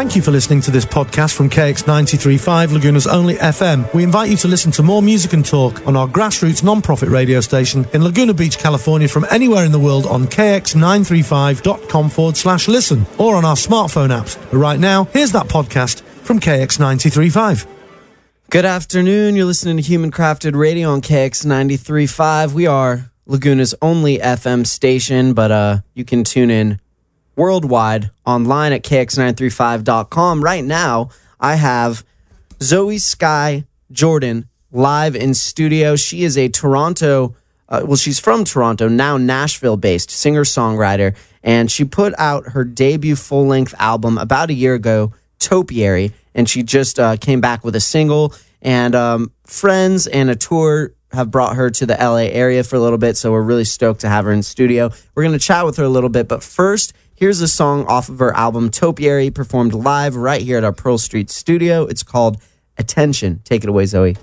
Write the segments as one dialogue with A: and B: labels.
A: Thank you for listening to this podcast from KX93.5, Laguna's only FM. We invite you to listen to more music and talk on our grassroots non-profit radio station in Laguna Beach, California, from anywhere in the world on kx935.com/listen or on our smartphone apps. But right now, here's that podcast from KX93.5.
B: Good afternoon. You're listening to Human Crafted Radio on KX93.5. We are Laguna's only FM station, but you can tune in worldwide online at kx935.com. Right now, I have Zoe Sky Jordan live in studio. She is a Toronto, she's from Toronto, now Nashville-based singer-songwriter, and she put out her debut full-length album about a year ago, Topiary, and she just came back with a single, and friends and a tour have brought her to the LA area for a little bit, so we're really stoked to have her in studio. We're going to chat with her a little bit, but first, here's a song off of her album, Topiary, performed live right here at our Pearl Street studio. It's called Attention. Take it away, Zoe.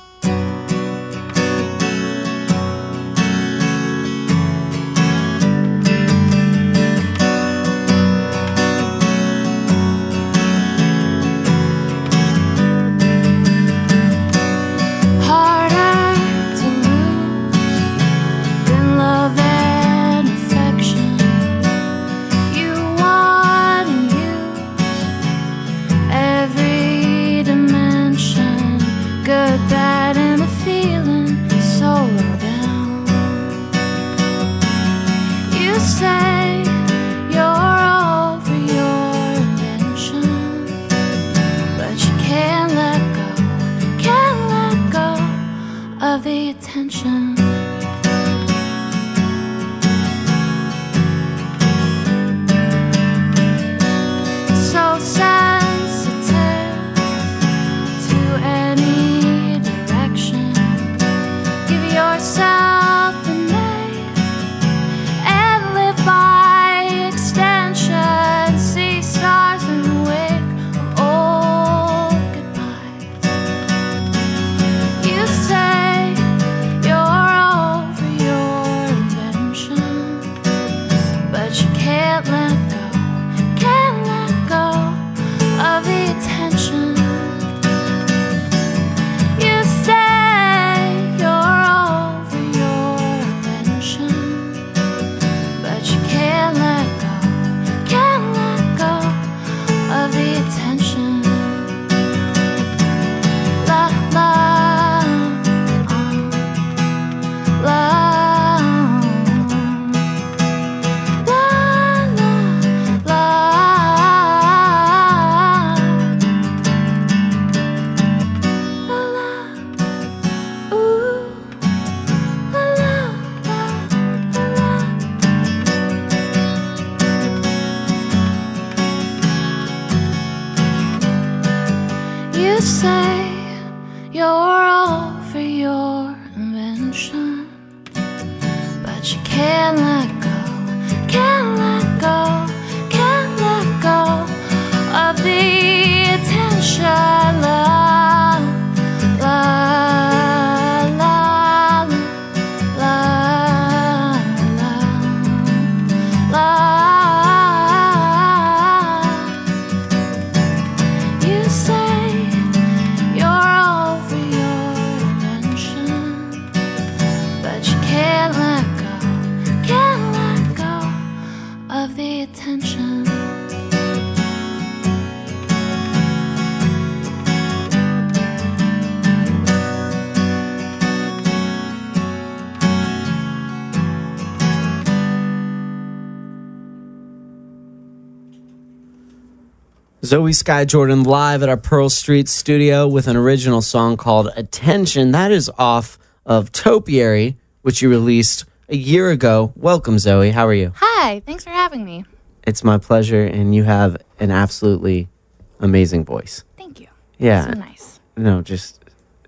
B: Zoe Sky Jordan live at our Pearl Street studio with an original song called Attention. That is off of Topiary, which you released a year ago. Welcome, Zoe. How are you?
C: Hi. Thanks for having me.
B: It's my pleasure, and you have an absolutely amazing voice.
C: Thank you.
B: Yeah.
C: So nice.
B: No, just,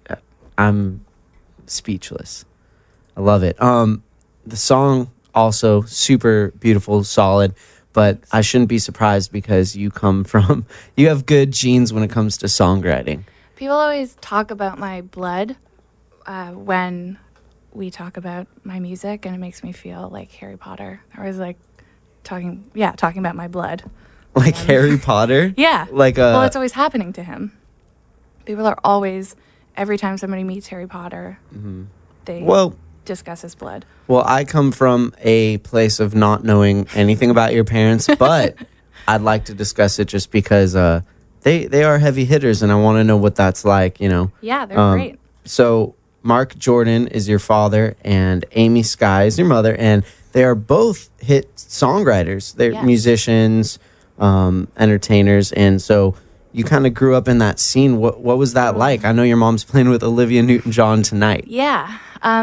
B: I'm speechless. I love it. The song also super beautiful, solid. But I shouldn't be surprised because you have good genes when it comes to songwriting.
C: People always talk about my blood when we talk about my music, and it makes me feel like Harry Potter. I was like talking about my blood.
B: Like Harry Potter?
C: Yeah.
B: Like
C: well, it's always happening to him. People are always, every time somebody meets Harry Potter, they discuss his blood.
B: Well, I come from a place of not knowing anything about your parents, but I'd like to discuss it just because they are heavy hitters, and I want to know what that's like, you know.
C: Yeah, they're great.
B: So Mark Jordan is your father, and Amy Sky is your mother, and they are both hit songwriters. They're musicians, entertainers, and so you kind of grew up in that scene. What was that like? I know your mom's playing with Olivia Newton-John tonight.
C: Yeah.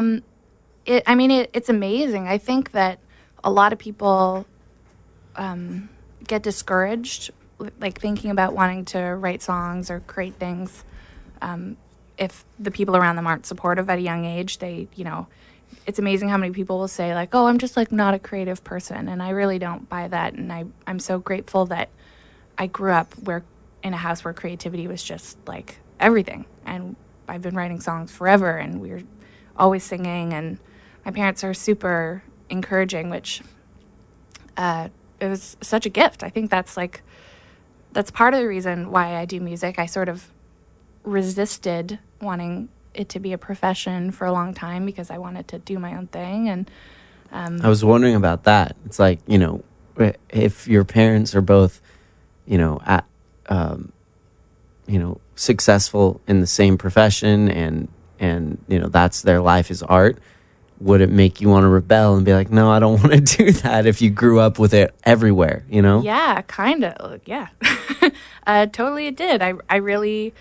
C: It's amazing. I think that a lot of people get discouraged, like thinking about wanting to write songs or create things. If the people around them aren't supportive at a young age, it's amazing how many people will say like, oh, I'm just like not a creative person. And I really don't buy that. And I'm so grateful that I grew up in a house where creativity was just like everything. And I've been writing songs forever, and we're always singing, and my parents are super encouraging, which it was such a gift. I think that's part of the reason why I do music. I sort of resisted wanting it to be a profession for a long time because I wanted to do my own thing. And
B: I was wondering about that. It's like, if your parents are both, successful in the same profession and that's their life is art, would it make you want to rebel and be like, no, I don't want to do that if you grew up with it everywhere,
C: Yeah, kind of. Yeah. Totally it did. I really,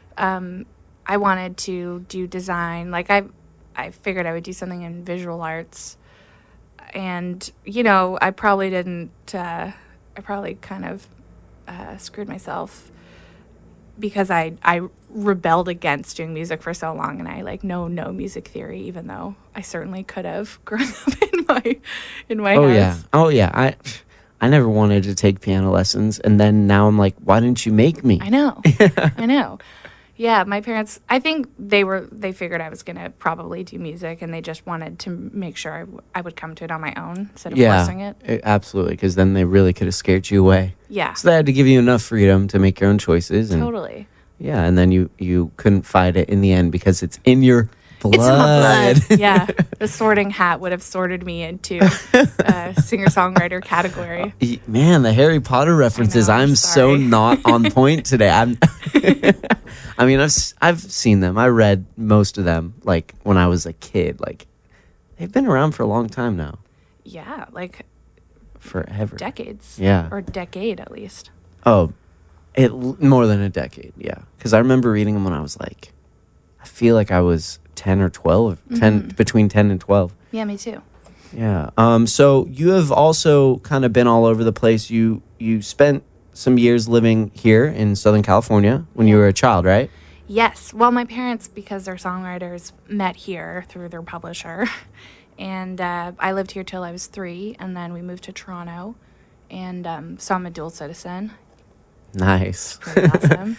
C: I wanted to do design. Like I figured I would do something in visual arts. And, I probably didn't, I probably kind of screwed myself because I rebelled against doing music for so long, and I know no music theory, even though I certainly could have grown up in my house.
B: Yeah. I never wanted to take piano lessons, and then now I'm like, why didn't you make me?
C: I know. I know. Yeah, my parents, I think they figured I was going to probably do music, and they just wanted to make sure I would come to it on my own instead of forcing it.
B: Absolutely, because then they really could have scared you away.
C: Yeah.
B: So they had to give you enough freedom to make your own choices. And,
C: totally.
B: Yeah, and then you couldn't fight it in the end because it's in your blood.
C: It's in my blood. Yeah. The sorting hat would have sorted me into singer-songwriter category.
B: Man, the Harry Potter references, I'm so not on point today. I mean, I've seen them. I read most of them, like, when I was a kid. Like, they've been around for a long time now.
C: Yeah, like...
B: forever.
C: Decades.
B: Yeah.
C: Or decade, at least.
B: Oh, more than a decade, yeah. Because I remember reading them when I was, like... I feel like I was 10 or 12. Between 10 and 12.
C: Yeah, me too.
B: Yeah. So you have also kind of been all over the place. You spent some years living here in Southern California when you were a child, right?
C: Yes. Well, my parents, because they're songwriters, met here through their publisher. And I lived here till I was 3, and then we moved to Toronto. And so I'm a dual citizen.
B: Nice.
C: Pretty awesome.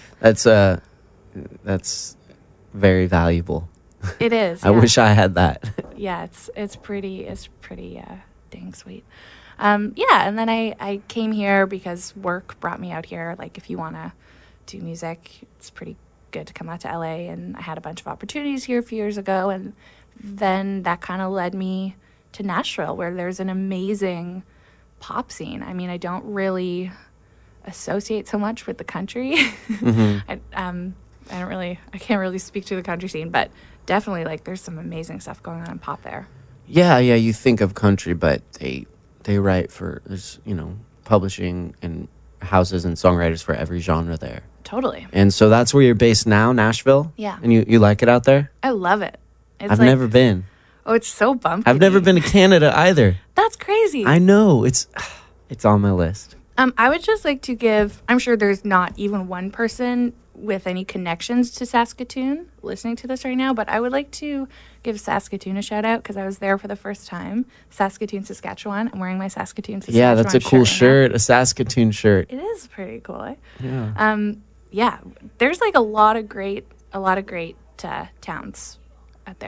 B: That's very valuable.
C: It is.
B: I wish I had that.
C: Yeah, it's pretty dang sweet. And then I came here because work brought me out here. Like, if you want to do music, it's pretty good to come out to LA. And I had a bunch of opportunities here a few years ago. And then that kind of led me to Nashville, where there's an amazing pop scene. I mean, I don't really associate so much with the country. I can't really speak to the country scene, but definitely, like, there's some amazing stuff going on in pop there.
B: Yeah, you think of country, but they write for, there's, publishing and houses and songwriters for every genre there.
C: Totally.
B: And so that's where you're based now, Nashville?
C: Yeah.
B: And you like it out there?
C: I love it.
B: I've never been.
C: Oh, it's so bumpy.
B: I've never been to Canada either.
C: That's crazy.
B: I know. It's on my list.
C: I would just like to give, I'm sure there's not even one person with any connections to Saskatoon listening to this right now, but I would like to give Saskatoon a shout out because I was there for the first time. Saskatoon, Saskatchewan. I'm wearing my Saskatoon, Saskatchewan.
B: Yeah, that's a cool shirt, a Saskatoon shirt.
C: It is pretty cool. Eh?
B: Yeah.
C: There's like a lot of great towns out there.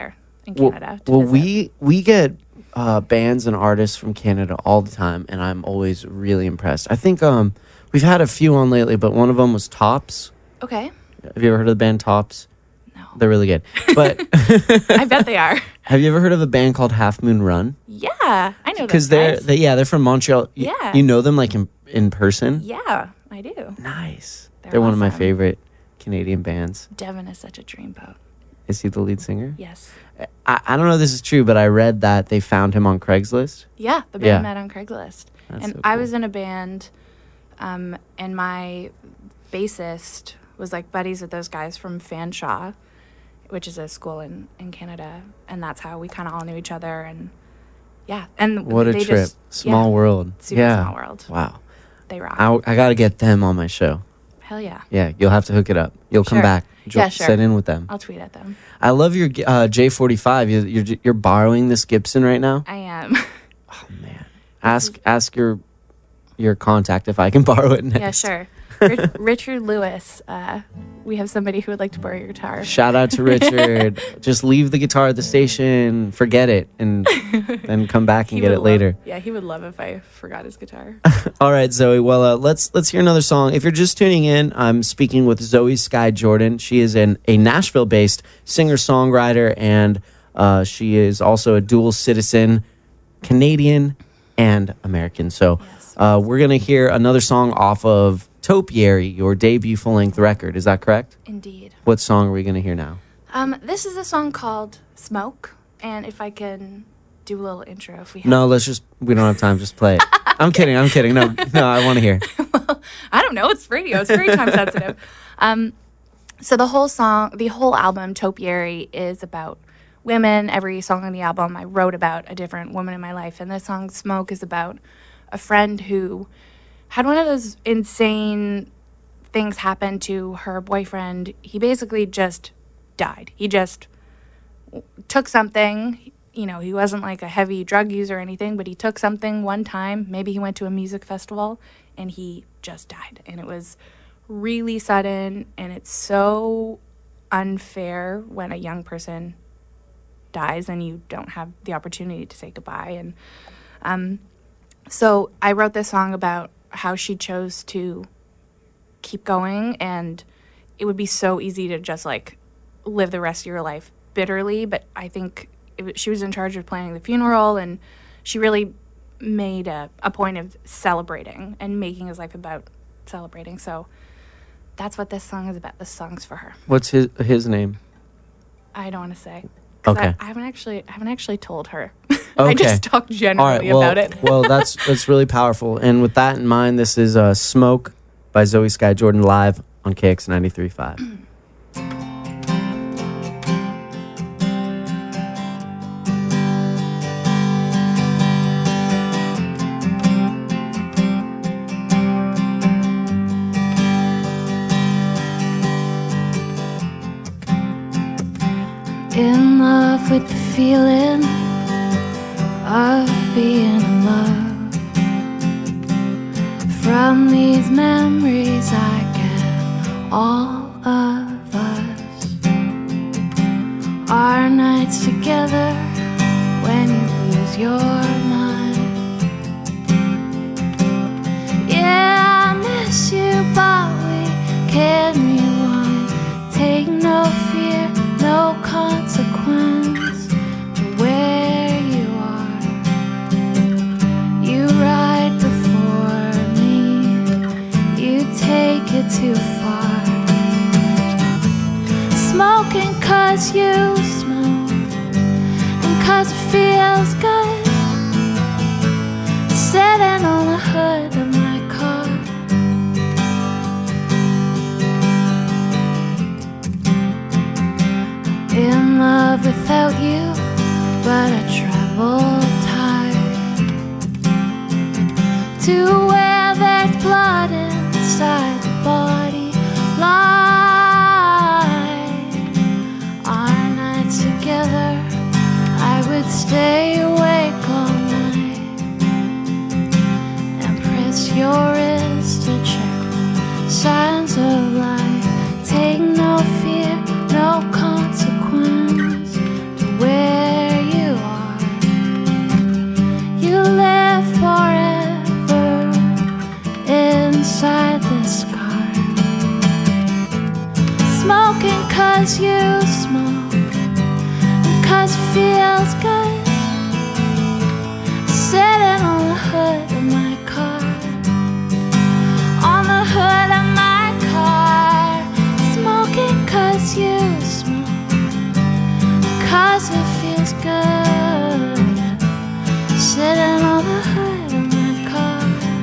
C: in Canada.
B: Well, we get bands and artists from Canada all the time, and I'm always really impressed. I think we've had a few on lately, but one of them was Tops.
C: Okay.
B: Have you ever heard of the band Tops?
C: No.
B: They're really good. But
C: I bet they are.
B: have you ever heard of a band called Half Moon Run?
C: Yeah, I know
B: Because
C: those guys.
B: they're from Montreal.
C: Yeah.
B: You know them like in person?
C: Yeah, I do.
B: Nice.
C: They're
B: They're one of my
C: awesome.
B: favorite Canadian bands.
C: Devin is such a dreamboat.
B: Is he the lead singer?
C: Yes.
B: I don't know if this is true, but I read that they found him on Craigslist.
C: Yeah, the band
B: Yeah.
C: met on Craigslist.
B: That's
C: and
B: so
C: I
B: cool.
C: was in a band, and my bassist was like buddies with those guys from Fanshawe, which is a school in Canada. And that's how we kind of all knew each other. And yeah. And
B: What a
C: they
B: trip.
C: just-
B: Small
C: yeah,
B: world.
C: super
B: yeah.
C: small world.
B: Wow.
C: They rock.
B: I got to get them on my show.
C: Hell yeah.
B: Yeah, you'll have to hook it up. You'll come
C: Sure.
B: back.
C: Yeah, sure.
B: Sit in with them.
C: I'll tweet at them.
B: I love your J45. You're borrowing this Gibson right now?
C: I am.
B: Oh, man. Ask your contact if I can borrow it next.
C: Yeah, sure. Richard Lewis, we have somebody who would like to borrow your guitar.
B: Shout out to Richard. Just leave the guitar at the station, forget it, and then come back and get it later.
C: Yeah, he would love if I forgot his guitar.
B: All right, Zoe. Well, let's hear another song. If you're just tuning in, I'm speaking with Zoe Sky Jordan. She is a Nashville-based singer-songwriter, and she is also a dual citizen, Canadian and American. So
C: Yes.
B: we're going to hear another song off of Topiary, your debut full-length record. Is that correct?
C: Indeed.
B: What song are we going to hear now?
C: This is a song called Smoke, and if I can do a little intro if we have.
B: No, we don't have time. Just play it. I'm kidding. No, I want to hear.
C: I don't know, it's radio. It's very time sensitive. So the whole album, Topiary, is about women. Every song on the album I wrote about a different woman in my life, and this song Smoke is about a friend who had one of those insane things happen to her boyfriend. He basically just died. He just took something. You know, he wasn't like a heavy drug user or anything, but he took something one time. Maybe he went to a music festival and he just died. And it was really sudden, and it's so unfair when a young person dies and you don't have the opportunity to say goodbye. And so I wrote this song about how she chose to keep going, and it would be so easy to just like live the rest of your life bitterly, but I think she was in charge of planning the funeral, and she really made a point of celebrating and making his life about celebrating. So that's what this song is about. This song's for her.
B: What's his name?
C: I don't want to say. 'Cause
B: Okay.
C: I haven't actually told her.
B: Okay.
C: I just talked generally about it.
B: Well, that's really powerful. And with that in mind, this is Smoke by Zoe Sky Jordan live on KX 93.5.
C: In love with the feeling of being in love. From these memories I get all of us. Our nights together when you lose your mind. Yeah, I miss you, but we can't rewind. Take no fear, no consequence for where you are. You ride before me, you take it too far. Smoking 'cause you smoke, and 'cause it feels good. Sitting on the hood of my car. In love without you, but I travel tired to where there's blood inside the body. Lie. Our nights together, I would stay awake all night and press your wrist to check for signs of life. Take no fear, no consequence to where inside this car. Smoking 'cause you smoke, and 'cause it feels good. Sitting on the hood of my car, on the hood of my car. Smoking 'cause you smoke, 'cause it feels good. Sitting on the hood of my car.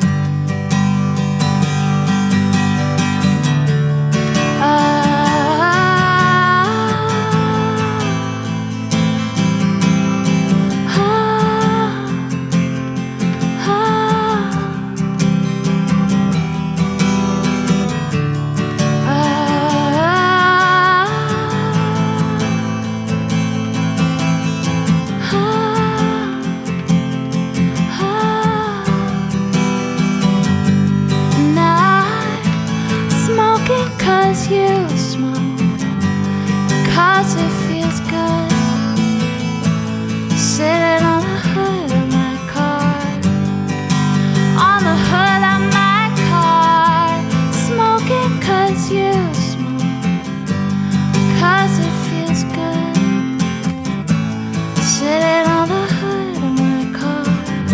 C: You smoke 'cause it feels good. Sitting on the hood of my car, on the hood of my car. Smoking 'cause you smoke, 'cause it feels good. Sitting on the hood of my car.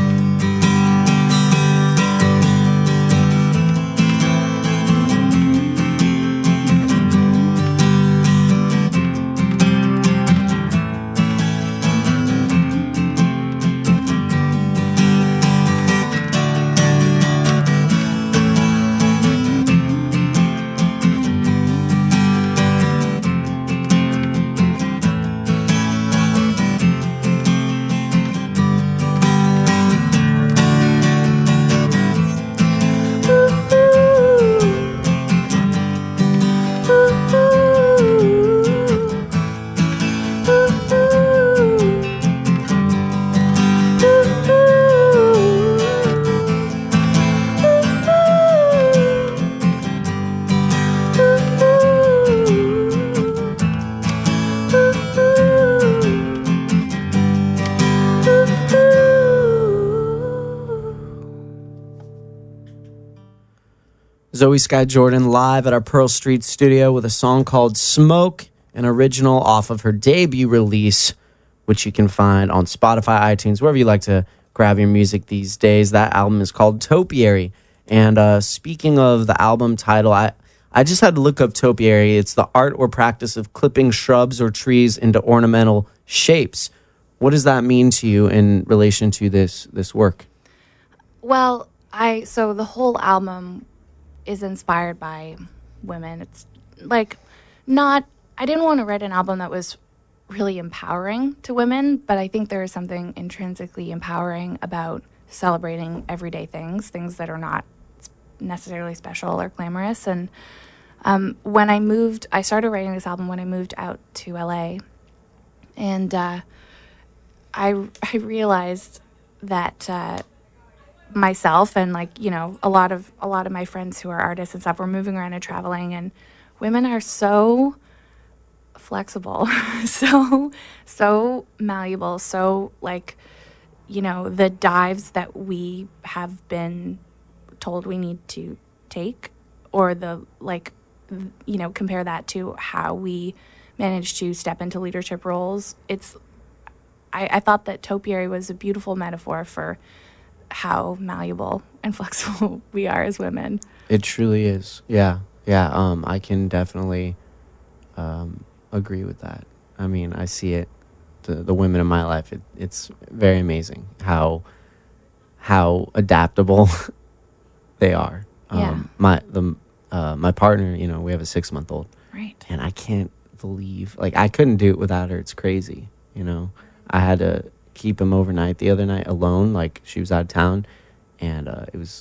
B: Zoe Sky Jordan live at our Pearl Street studio with a song called Smoke, an original off of her debut release, which you can find on Spotify, iTunes, wherever you like to grab your music these days. That album is called Topiary. And speaking of the album title, I just had to look up Topiary. It's the art or practice of clipping shrubs or trees into ornamental shapes. What does that mean to you in relation to this work?
C: Well, so the whole album is inspired by women. It's like I didn't want to write an album that was really empowering to women, but I think there is something intrinsically empowering about celebrating everyday things that are not necessarily special or glamorous. And when I started writing this album when I moved out to LA, and I realized that myself and a lot of my friends who are artists and stuff were moving around and traveling, and women are so flexible, so malleable, so the dives that we have been told we need to take, or compare that to how we manage to step into leadership roles. I thought that topiary was a beautiful metaphor for how malleable and flexible we are as women.
B: It truly is. Yeah. I can definitely agree with that. I mean, I see it. The women in my life. It's very amazing how adaptable they are.
C: Yeah.
B: My partner, we have a 6-month-old.
C: Right.
B: And I can't believe, I couldn't do it without her. It's crazy. I had to keep him overnight the other night alone. She was out of town, and it was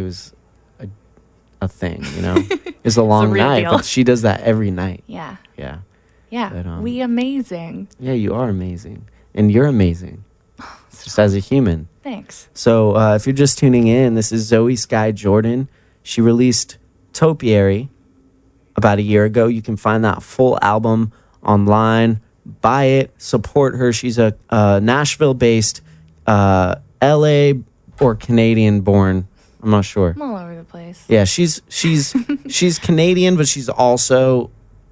B: a thing. It's a long night,
C: deal.
B: but she does that every night.
C: Yeah.
B: But,
C: we amazing.
B: Yeah, you are amazing, and you're amazing, just as a human.
C: Thanks.
B: So if you're just tuning in, this is Zoe Sky Jordan. She released Topiary about a year ago. You can find that full album online. Buy it, support her. She's a Nashville-based, LA or Canadian-born I'm not sure.
C: I'm all over the place.
B: Yeah, she's Canadian, but she's also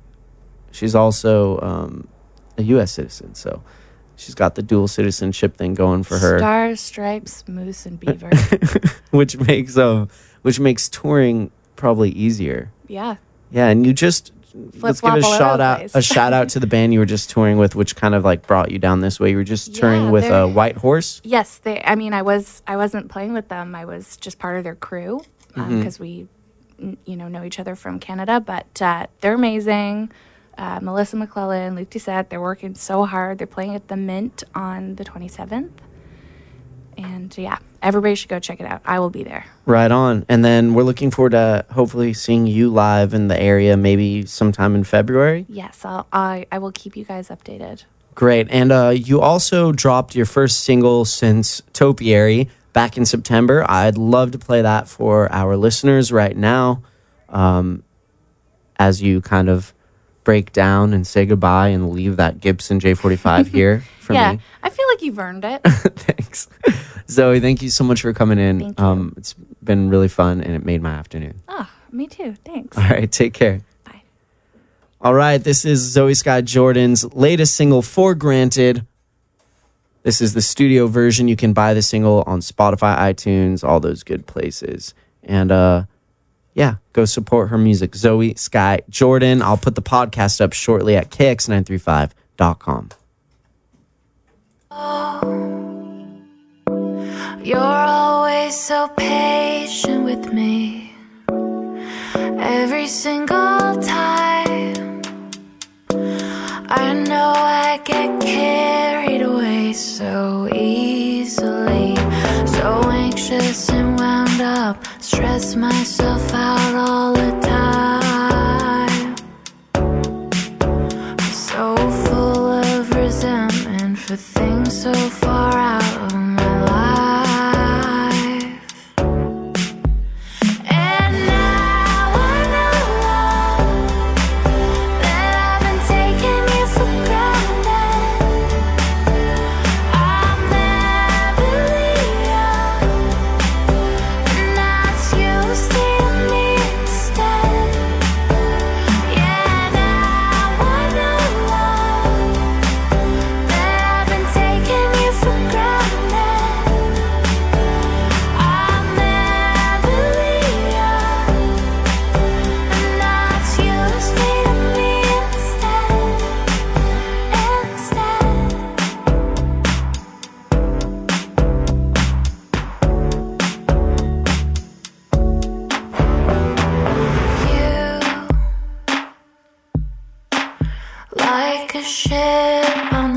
B: a U.S. citizen. So she's got the dual citizenship thing going for her.
C: Stars, stripes, moose, and beaver.
B: which makes touring probably easier.
C: Yeah.
B: Yeah, and you just let's give
C: Flip-flop all over the place.
B: a shout out to the band you were just touring with, which kind of like brought you down this way. You were just touring with
C: they're-
B: White Horse.
C: Yes, I wasn't playing with them. I was just part of their crew because we, know each other from Canada. But they're amazing. Melissa McClellan, Luke Doucette, they're working so hard. They're playing at the Mint on the 27th. And yeah, everybody should go check it out. I will be there.
B: Right on. And then we're looking forward to hopefully seeing you live in the area maybe sometime in February.
C: Yes, I will keep you guys updated.
B: Great. And you also dropped your first single since Topiary back in September. I'd love to play that for our listeners right now as you kind of break down and say goodbye and leave that Gibson J45 here for
C: Yeah,
B: me.
C: I feel like you've earned it.
B: Thanks. Zoe, thank you so much for coming in.
C: Thank you.
B: It's been really fun and it made my afternoon.
C: Oh, me too. Thanks.
B: All right, take care.
C: Bye.
B: All right, this is Zoe Scott Jordan's latest single, For Granted. This is the studio version. You can buy the single on Spotify, iTunes, all those good places. And yeah, go support her music. Zoe Sky Jordan. I'll put the podcast up shortly at kx935.com.
D: You're always so patient with me. Every single time I know I get carried away so easily, so anxious and wound up, stress myself out all the time. I'm so full of resentment for things so far out of my life. And now I know that I've been taking you for granted. I'll never leave you, and that's you stealing me instead. Yeah, now I know that I've been taking you for granted. I'll never leave you, and that's you stealing me instead. You, like a ship on